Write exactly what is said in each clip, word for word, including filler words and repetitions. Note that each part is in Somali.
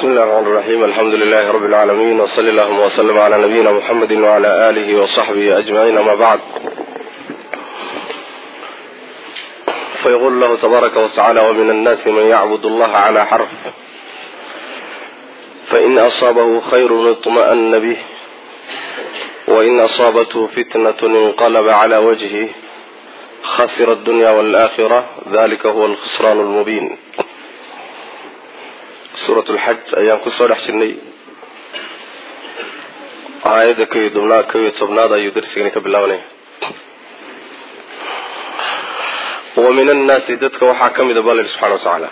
بسم الله الرحمن الرحيم الحمد لله رب العالمين وصلى الله وسلم على نبينا محمد وعلى آله وصحبه أجمعين أما بعد فيقول الله تبارك وتعالى ومن الناس من يعبد الله على حرف فإن أصابه خير اطمأن به وإن أصابته فتنة انقلب على وجهه خسر الدنيا والآخرة ذلك هو الخسران المبين. سورة الحج أيام كسر حشرني آية كي دمنا كي تبنا يدرسني كبلاوني. ومن الناس دتك وحاكم دبال سبحانه وتعالى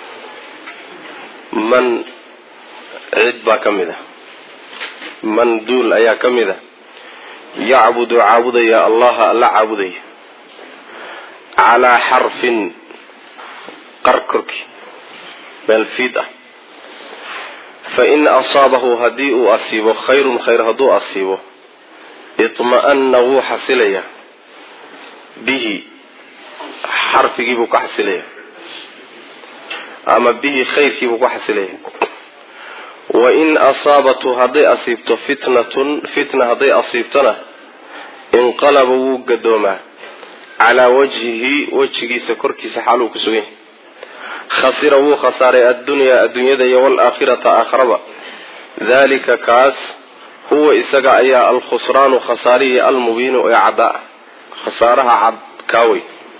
من عد كمذا من دول أيا كمذا يعبد عابد يا الله الله عابدي على حرف قركرك بالفيدة فإن أصابه هديء أصيبه خير خير هدو أصيبه اطمأنه حسليا به حرف يجيبك حسليا أما به خير يجيبك حسليا وإن أصابته هدي أصيبته فتنة فتنة هدي أصيبتنا انقلبوا قدوما على وجهه وجهه سكرك سحالو كسوين خسره خسارة الدنيا الدنيا دي والآخرة آخرة ذلك كاس هو إسقى أيا الخسران خساري المبين وإعداء خسارها عد كاوي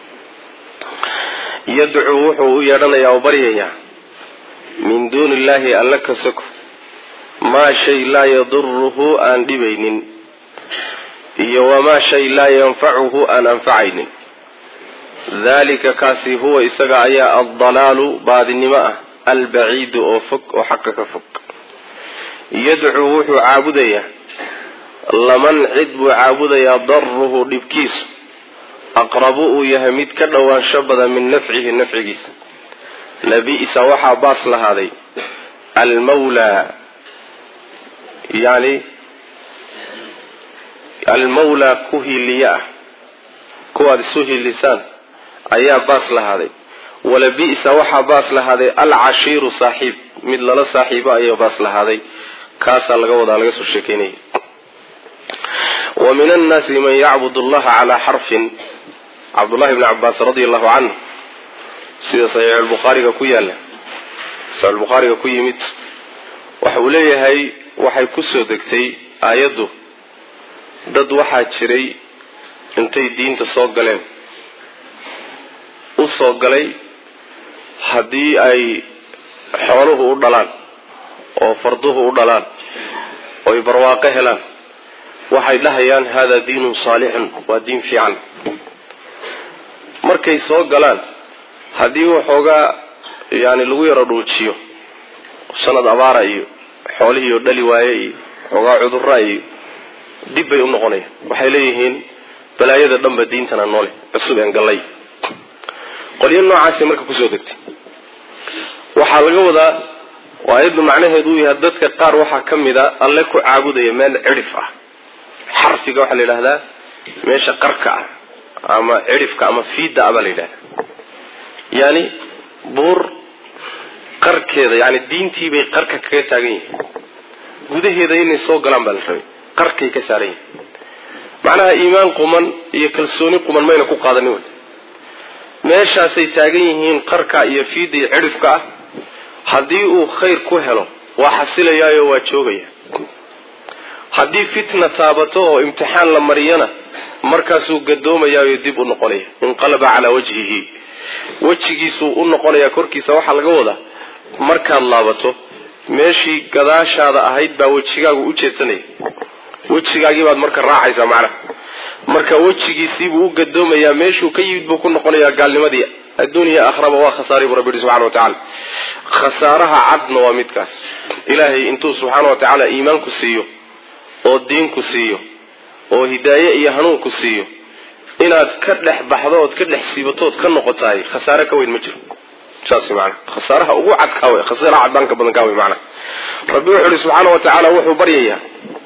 يدعوه يرنا يا وبريا من دون الله أن لك سكر ما شيء لا يضره أن دبين وما شيء لا ينفعه أن أنفعين ذلك كاسي هو إسقى أيا الضلال بعد النماء البعيد أفك وحقك فك يدعوه عابديا لمن عدب عابديا ضره لبكيس أقربوا يهميد كدوان شبدا من نفعه النفع جيس لبئس وحا باص لهذه المولى يعني المولى كهيليا كواد سهي اللسان أيا باص لهذه ولبئس وحا باص لهذه العشير صاحب مثل لا صاحب أيا باص لهذه كاسا لغوض على قصر الشكيني. ومن الناس من يعبد الله على حرف عبد الله بن عباس رضي الله عنه سيد صحيح البخاري كوياله صحيح البخاري كويمت وحوليه هاي waxay ku soo degtay aayadu dad waxa jiray intay diinta soo galeen u soo galay hadii ay xooluhu u dhalaan oo farduhu u dhalaan oo barwaaqo helaan waxay dhahayaan hada diinun saalihun wa diin fiican markay soo galaan hadii waxooga yaani lagu yara dhuujiyo sanad abaara iyo xoolihiyo dhali waayay xogaa cudurra iyo dib bay u noqonayaan waxay leeyihiin balaayada dhanba diintana noole cusub aan galay qoliyo noocaas marka ku soo degtay waxa laga wadaa waayadu macnaheedu yahay dadka qaar waxa kamida alle ku caabudaya meel cirif ah xarfiga waxa la yiraahdaa meesha qarka ah ama cirifka ama fiida aba la yiraahdaa yani buur qarkeeda yani diintii bay qarka kaga taagan yihiin gudaheeda inay soo galaan baa la rabay qarkay ka saaran yihiin macnaha iimaan quman iyo kalsooni quman mayna ku qaadanin meeshaasay taagan yihiin qarka iyo fiida iyo cirifka ah haddii uu khayr ku helo waa xasilayaayo waa joogaya haddii fitna taabato oo imtixaan la mariyana markaasuu gadoomayaayo dib u noqonaya inqalaba calaa wajhihi wajigiisu u noqonaya korkiisa waxaa laga wadaa markaad laabato meeshii gadaashaada ahayd baa wajigaagu u jeedsanaya wajigaagii baad marka raacaysaa macnaha marka wajigiisiibuu u gadoomayaa meeshuu ka yimid buu ku noqonayaa gaalnimadii adduuniya aakhiraba waa khasaari buu rabbi subxaana watacaala khasaaraha cadna waa midkaas ilaahay intuu subxaana watacaala iimaanku siiyo oo diinku siiyo oo hidaaye iyo hanuunku siiyo inaad ka dhex baxdo ood ka dhex siibatood ka noqotaay khasaare ka weyn ma jiro saas macna khasaaraha ugu cad ka weyn khasaaraha cadanka badan ka weyn macna rabbi wuxuu subxaana watacaala wuxuu baryayaa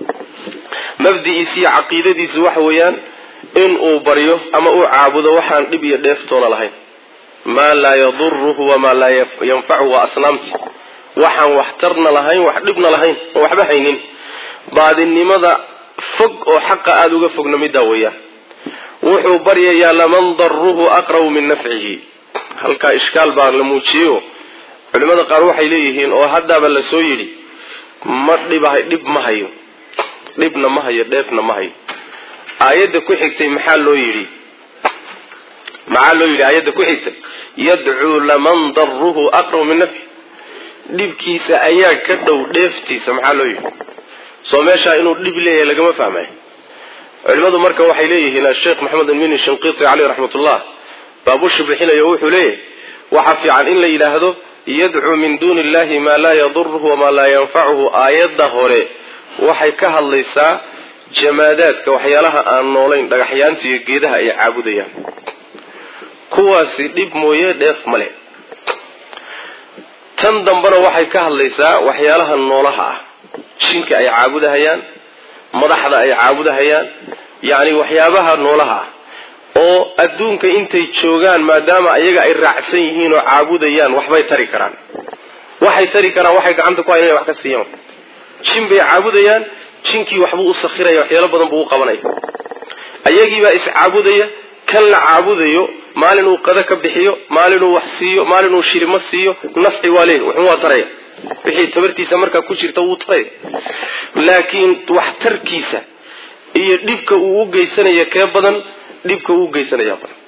mabdi'iisa aqeedadiisa waxa weeyaan in uu baryo ama uu caabudo waxaan dhib iyo dheeftoona lahayn ما لا يضره وما لا ينفعه وأصنامته waxaan waxtarna lahayn wax dhibna lahayn oo waxba haynin baadinimada fog oo xaqa aada uga fogna middaa weeyaan wuxuu baryayaa laman daruhu aqrabu min nafcihi halkaa ishkaal baa la muujiyo culimada qaar waxay leeyihiin oo haddaaba la soo yidhi ma dhibahay dhib ma hayo dhibna ma hayo dheefna ma hayo aayadda ku xigtay maxaa loo yidhi maxaa loo yidhi aayadda ku xigtay yadcuu laman daruhu aqrabu min nafcihi dhibkiisa ayaa ka dhow dheeftiisa maxaa loo yidhi soo meeshaa inuu dhib leeyahay lagama fahmayo culimadu marka waxay leeyihiin asheekh maxamed almini shinqiiti caleyh raxmatullah baabushi bixinayo wuxuu leeyahay waxaa fiican in la yidhaahdo yadcuu min duuni illahi maa laa yaduruhu wamaa laa yanfacuhu aayadda hore waxay ka hadlaysaa jamaadaadka waxyaalaha aan noolayn dhagaxyaanta iyo geedaha ay caabudayaan kuwaasi dhib mooye dheef male tan dambena waxay ka hadlaysaa waxyaalaha noolaha ah jinka ay caabudahayaan madaxda ay caabudahayaan yacni waxyaabaha noolaha ah oo adduunka intay joogaan maadaama ayaga ay raacsan yihiin oo caabudayaan waxbay tari karaan waxay tari karaan waxay gacanta ku hayn inay wax ka siiyaan jin bay caabudayaan jinkii waxbuu u sakhiraya waxyaalo badan buu u qabanaya ayagiibaa is caabudaya kan la caabudayo maalin uu qada ka bixiyo maalin uu wax siiyo maalin uu shirimo siiyo nafci waa leeyahy wuxuu waa taraya wixii tabartiisa markaa ku jirta wuu taraya laakiin waxtarkiisa iyo dhibka uu u geysanaya kee badan dhibka uu geysanaya badan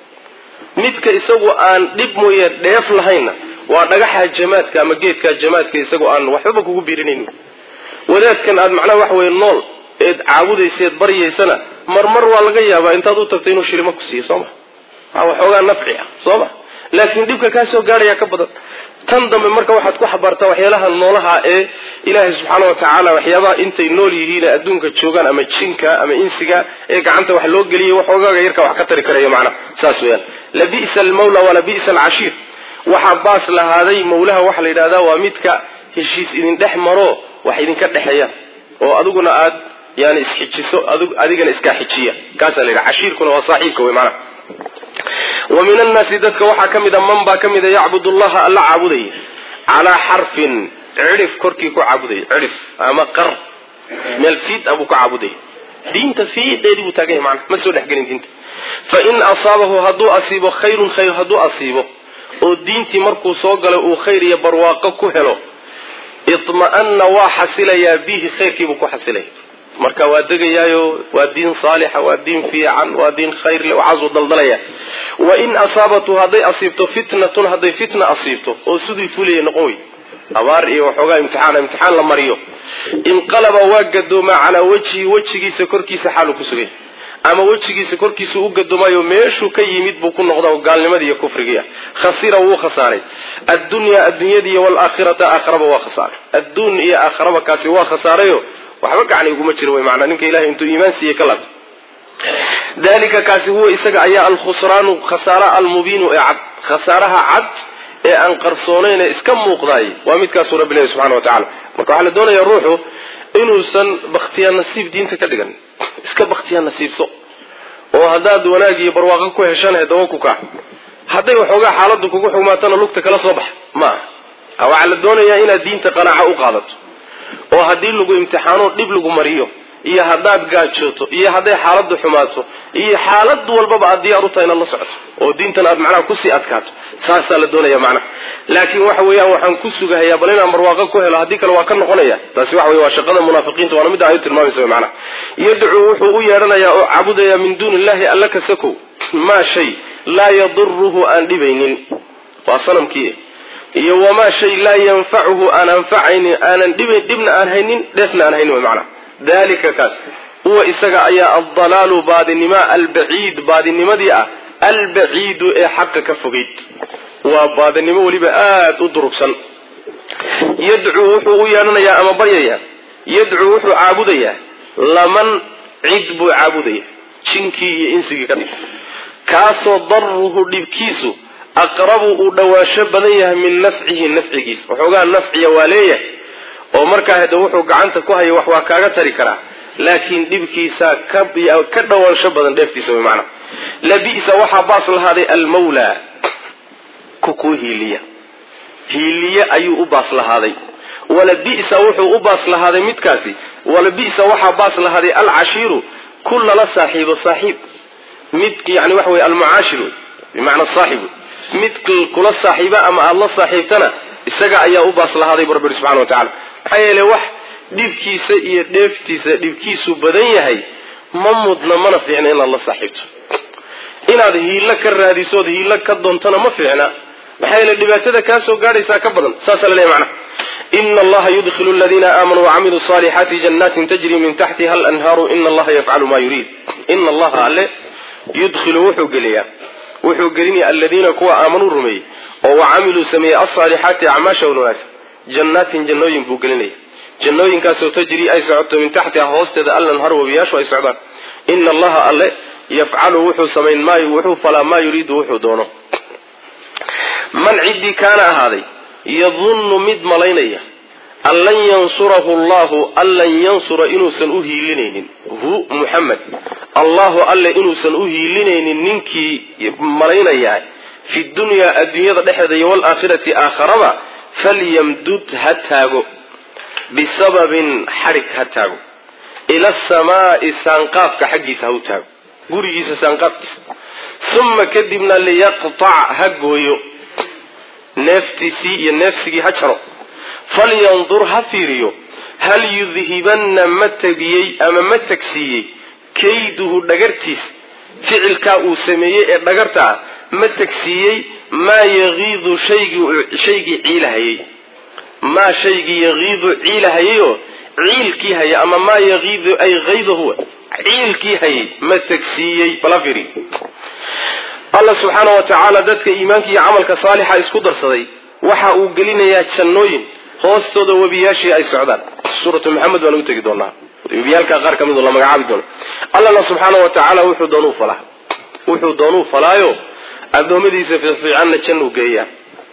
midka isagu aan dhib mooye dheef lahayna waa dhagaxa jamaadka ama geedka jamaadka isagu aan waxba kugu biirinaynin wadaadkan aad macnaha wax weeye nool eed caabudayseed baryaysana marmar waa laga yaabaa intaad u tagto inuu shirimo ku siiyo sooma waa waxoogaa nafci ah sooma laakiin dhibka kaa soo gaadhaya ka badan tan dambe marka waxaad ku xabaartaa waxyaalaha noolaha ee ilaahay subxaana wa tacaala waxyaabaha intay nool yihiin adduunka joogaan ama jinka ama insiga ee gacanta wax loo geliyay waxoogaaga yarka wax ka tari karaya macnaha saas weeyaan labi'sa almawla walabi'sa alcashiir waxaa baas lahaaday mawlaha waxa la yidhahdaa waa midka heshiis idin dhex maro wax idinka dhexeeya oo adiguna aad yani isxijiso adigana iskaa xijiya kaasaa la yidhaha cashiirkuna waa saaxiibka wey macnaha wa min annaasi dadka waxaa ka mid a man baa ka mid a yacbud allaha alla caabudaya calaa xarfin cidhif korkii ku caabudaya cidhif ama qar meel fiid ah buu ku caabudaya diinta fiidheedii buu taagan yahay macnaha ma soo dhexgelin diinta fa in asaabahu hadduu asiibo khayrun khayr hadduu asiibo oo diintii markuu soo galay uu khayr iyo barwaaqo ku helo itma'anna waa xasilayaa bihi khayrkiibuu ku xasilaya marka waa degayaayo waa diin saalixa waa diin fiican waa diin khayr le waxaasuu daldalaya wa in asaabatu hadday asiibto fitnatun hadday fitna asiibto oo sidii fulaya noqon wey abaar iyo waxoogaa imtixaan imtixaan la mariyo inqalaba waa gadoomaa calaa wajhi wejigiisa korkiisa xaaluu ku sugay ama wejigiisa korkiisa u gadoomayo meeshuu ka yimid buu ku noqda gaalnimadii iyo kufrigii ah khasira wuu khasaaray addunyaa adduunyadii waalaakhirata aakharaba waa khasaaray adduun iyo aakharaba kaasi waa khasaarayo waxba gacni uguma jiro wey macnaa ninka ilahay intuu iimaan siiyey ka laabto dalika kaasi huwa isaga ayaa alkhusraanu khasaara almubiinu ee cad khasaaraha cad ee aan qarsoonayn ee iska muuqdaay waa midkaasuu rabbi leeyahy subxana wa tacala marka waxaa la doonayaa ruuxu inuusan bakhtiyaa nasiib diinta ka dhigan iska bakhtiyaa nasiibso oo haddaad wanaag iyo barwaaqo ku heshaan dawa ku kac hadday waxoogaa xaaladdu kugu xugmaatana lugta kala soo bax maaha waxaa la doonayaa inaad diinta qanaaco u qaadato oo haddii lagu imtixaano dhib lagu mariyo iyo haddaad gaajooto iyo hadday xaaladdu xumaato iyo xaalad walbaba aad diyaar u tahay inaad la socoto oo diintan aad macnaha kusii adkaato saasaa la doonaya macnaha laakiin waxa weeyaan waxaan ku sugahayaa bal inaan barwaaqo ku helo haddii kale waa ka noqonaya taasi waxa wey waa shaqada munaafiqiinta waana midda ayu tilmaamaysa wey macnaha yadcuu wuxuu u yeedhanayaa oo caabudaya min duuni illahi alla ka sakow maa shay laa yaduruhu aan dhibaynin waa sanamkii iyo wamaa shay laa yanfacuhu aan anfacaynin aanan dhibayn dhibna aan haynin dheefna aan haynin wey macnaha dalika kaas huwa isaga ayaa aldalaalu baadinima albaciid baadinimadii ah albaciidu ee xaqa ka fogeyd waa baadinimo weliba aada u durugsan yadcuu wuxuu u yeedhanayaa ama baryayaa yadcuu wuxuu caabudayaa laman cid buu caabudaya jinkii iyo insigii ka dhig kaasoo daruhu dhibkiisu aqrabu uu dhawaansho badan yahay min nafcihi nafcigiisa waxoogaa nafciya waa leeyahay oo markaa hada wuxuu gacanta ku haya wax waa kaaga tari karaa laakiin dhibkiisa ka ka dhawaansho badan dheeftiisa way macnaha labi'sa waxaa baas lahaaday almawla ku kuu hiiliya hiiliye ayuu u baas lahaaday wala bi'sa wuxuu u baas lahaaday midkaasi wala bi'sa waxa baas lahaaday al-ashiru kullu la saaxiibo saaxiib mid yani wax way al-mu'ashiru bimaana saaxiib mid kula saaxiiba ama alla saaxiibtana isaga ayaa u baas lahaaday rabbi subhanahu wa ta'ala hayele wax dhibkiisa iyo dheeftiisa dhibkiisu badan yahay ma mudna mana fiicna in alla saaxiibto inaad hiila ka raadiso hiila ka doontana ma fiicna hayele dhibaatada ka soo gaadhaysa ka badan saas la leeyahay إن الله يدخل الذين آمنوا وعملوا الصالحات جنات تجري من تحتها الأنهار إن الله يفعل ما يريد إن الله ألا يدخل وحو قليا وحو قليني الذين كوا آمنوا رمي وعملوا سميع الصالحات أعماشا ونواس جنات جنوين بوقليني جنوين كاسو تجري أي سعودة من تحتها هوستة الأنهار وبياش وأي سعودان إن الله ألا يفعل وحو سمين ما وحو فلا ما يريد وحو دونه من عدي كان هذا يظن مد ملينيا أن لن ينصره الله أن لن ينصر إنوسا أهيلنين هو محمد الله ألا إنوسا أهيلنين ننكي ملينيا في الدنيا الدنيا دحدي والآخرة آخرما فليمدد هتاغو بسبب حرك هتاغو إلى السماء سانقاف كحقي سهوتاغو قريجي سانقاف ثم كدبنا ليقطع هقويو نفتسي نفسي هجره فلينظر هفيريو هل يذهبن متجي أما متكسي كيده دقرتيس فعل كاو سميه دقرتا متكسي ما يغيظ شيء شيء عيلهي ما شيء يغيظ عيلهي عيل كي هي أما ما يغيظ أي غيظ هو عيل كي هي متكسي بلا فيري الله سبحانه وتعالى ذاتك إيمانك عملك صالحا اسكدر صدي وحا وقلنا يا تشنوين hoostooda wabiyaashii ay socdaan suuratu maxamed waan u tagi doonaa wabiyaalka qaar kamid oo la magacaabo doono Allah subhanahu wa ta'ala wuxuu doonuu falaa wuxuu doonuu falaayo adoomadiisa fiicanna jannu geeya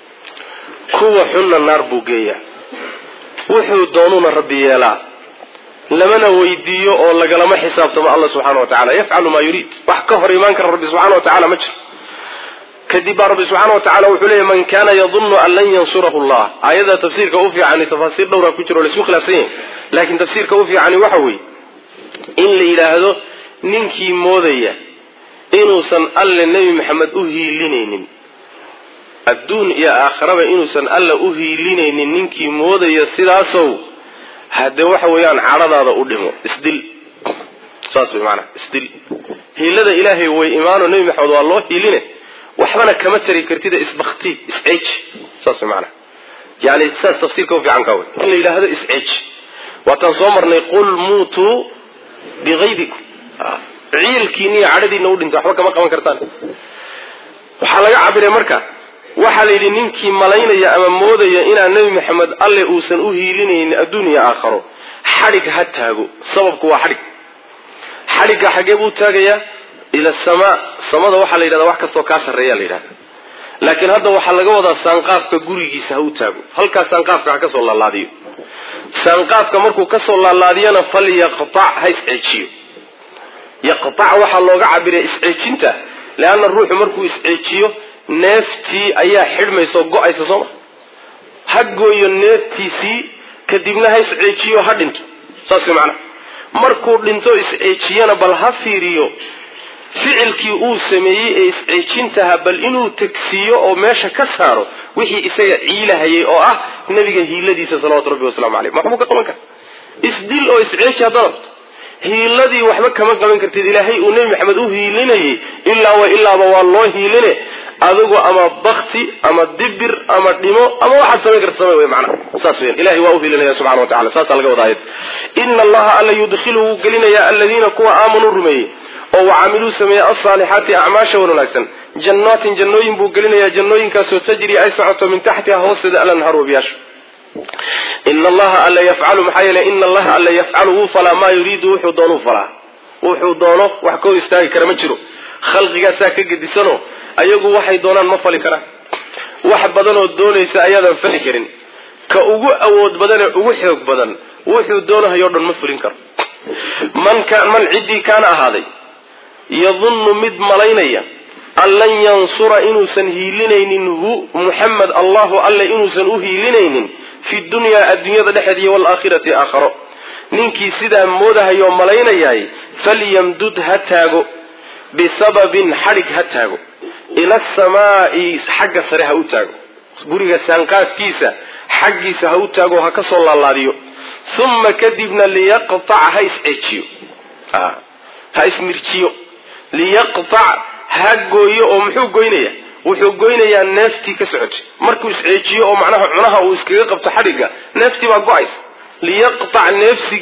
kuwa xunna naar buu geeya wuxuu doonuna rabbi yeela lamana weydiiyo oo lagalama xisaabtamo Allah subhanahu wa ta'ala yaf'alu ma yurid wax ka hor iimaan kara rabbi subhanahu wa ta'ala ma jiro كذب رب سبحانه وتعالى وحليه من كان يظن أن لن ينصره الله آيات تفسير كوفي عن تفاسير دورة كتير ولسوق لاسين لكن تفسير كوفي عن وحوي إن إلى هذا ننكي موذية إنه سن أل النبي محمد أهي لنين الدون يا آخر إنه سن أل أهي لنين ننكي موذية سلاسو هذا وحوي عن عرض هذا قدمه استدل صاص بمعنى استدل هي لذا إلهي وإيمان النبي محمد والله لنين وحبنا كما تري كرتيده اسبختي اسعج صاص معنا يعني اساس تفسير كوفي عن كوي الا الى هذا اسعج وتنصمرنا يقول موتوا بغيظكم عيل كيني عددي نو دنت waxba kama qaban kartaan waxa laga cabiray marka waxa la yiri ninkii malaynaya ama moodaya ina nabi maxamed alle uusan u hiilinaynin adduunyo aakhiro xarig ha taago sababku waa xarig xariga xagee buu taagaya إلى السماء سماء وحى ليلة وحكة سوكاس الريال ليلة لكن هذا وحى لجوده سانقاف كجوري سهوتاجو هل كسانقاف كعكس الله الله ديو سانقاف كمركو كسر الله الله ديانا فليقطع هيس عشيو يقطع وحى الله عبر إسعيشنته لأن الروح مركو إسعيشيو نفتي أيها حلم يسوق أي سصمة حقو ينفتي سي كدبنا هيس عشيو هدنت صاص معنا مركو لنتو إسعيشيانا بالهفيريو ficilkii uu sameeyay ee isciijintaha bal inuu tagsiyo oo meesha ka saaro wixii isaga ciilahayay oo ah nabiga hiiladiisa sallallahu alayhi wasallam ma xamu ka qaban kar isdil oo isciij hadana hiiladii waxba kama qaban kartid ilaahay uu nabi maxamed u hiilinayay illa wa illa waa loo hiiline adigu ama bakti ama dibir ama dhimo ama waxa sameey kartaa sameey macna saaseen ilaahay waa u hiilinaya subhanahu wa ta'ala saas laga wadaayay inna allaha alla yudkhilu qalinaya alladheena kuwa aamanu rumay oo wacamilu sameeya as-salihati a'maasha wanaagsan jannatin jannooyin buu gelinaya jannooyinkaas oo tajri ay socoto min tahtiha hoosada al-anhar wabiyash inna allaha alla yaf'alu mahayla inna allaha alla yaf'alu fala ma yuridu wuxuu doono fala wuxuu doono wax ka istaagi kara ma jiro khalqiga saa ka gedisano ayagu waxay doonaan ma fali karaan wax badan oo doonaysa ayadan fali karin ka ugu awood badan ugu xoog badan wuxuu doonayo dhan ma fulin karo man ka man cidi kana ahaaday يظن مد ملينيا allan yansura inuusan hiilinaynin hu muxamed allahu alle inuusan u hiilinaynin fi dunyaa adduunyada dhexeediya waalaakhirati aakharo ninkii sidaa moodahayoo malaynayaay falyamdud ha taago bisababin xadhig ha taago ila asamaa'i xagga sare ha u taago guriga saanqaafkiisa xaggiisa ha u taago ha ka soo laalaadiyo uma kadibna liyaqtac ha isceejiyo ha ismirjiyo liyaqtac ha gooyo oo muxuu goynaya wuxuu goynayaa neeftii ka socotay markuu isceejiyo oo macnaha cunaha uu iskaga qabto xadhigga neeftii baa go-aysa liyaqtac neefsi